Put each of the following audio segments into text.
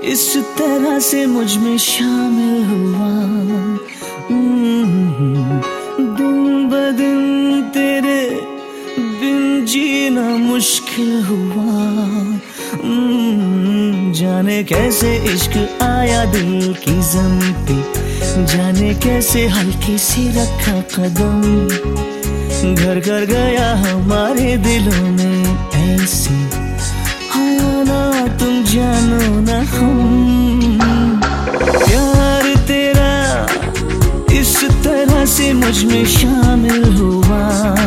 इस तरह से मुझ में शामिल हुआ। दिन ब दिन तेरे बिन जीना मुश्किल हुआ। जाने कैसे इश्क आया दिल की ज़म पे, जाने कैसे हल्की सी रखा कदम, घर कर गया हमारे दिलों में ऐसे। हाँ ना तुम जानो ना हम, प्यार तेरा इस तरह से मुझ में शामिल हुआ।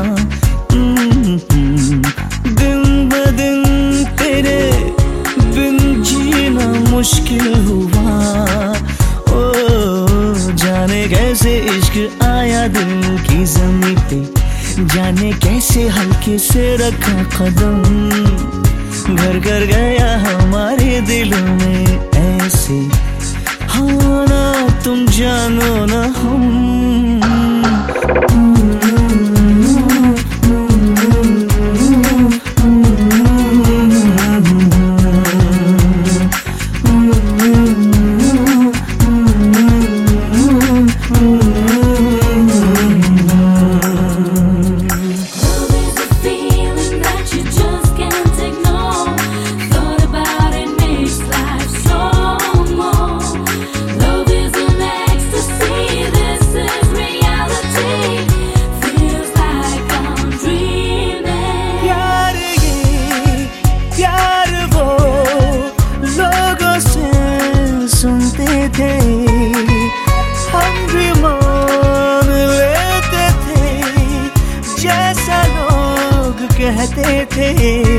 दिन ब दिन तेरे बिन जीना मुश्किल हुआ। ओ जाने कैसे इश्क आया दिल की ज़मीं पे, जाने कैसे हल्के से रखा कदम, घर कर गया हमारे दिलों में ऐसे। हाँ ना तुम जानो ना हम। थे हम भी मान लेते थे, जैसा लोग कहते थे।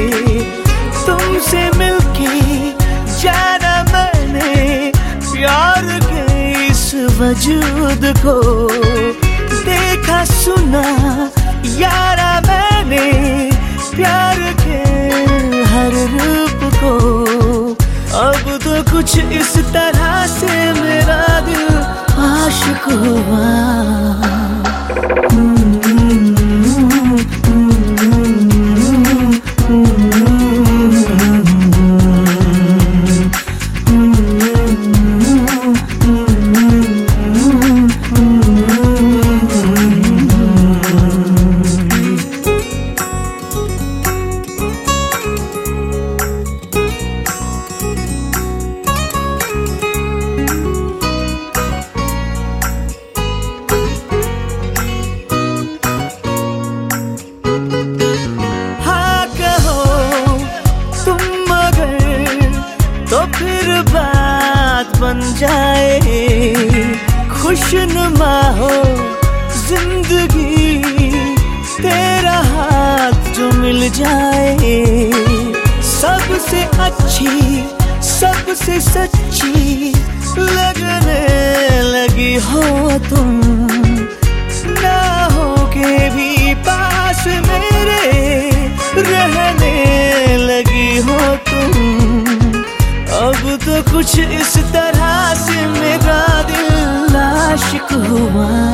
तुमसे मिलके जाना मैंने प्यार के इस वजूद को, देखा सुना यारा मैंने प्यार के हर रूप को। अब तो कुछ इस तरह से मेरा दिल आशिक हुआ। तो फिर बात बन जाए, खुशनुमा हो जिंदगी, तेरा हाथ जो मिल जाए। सबसे अच्छी सबसे सच्ची लगने लगी हो तुम, ना हो के भी पास मेरे रहने लगी हो तुम। अब तो कुछ इस तरह से मेरा दिल आशिक हुआ।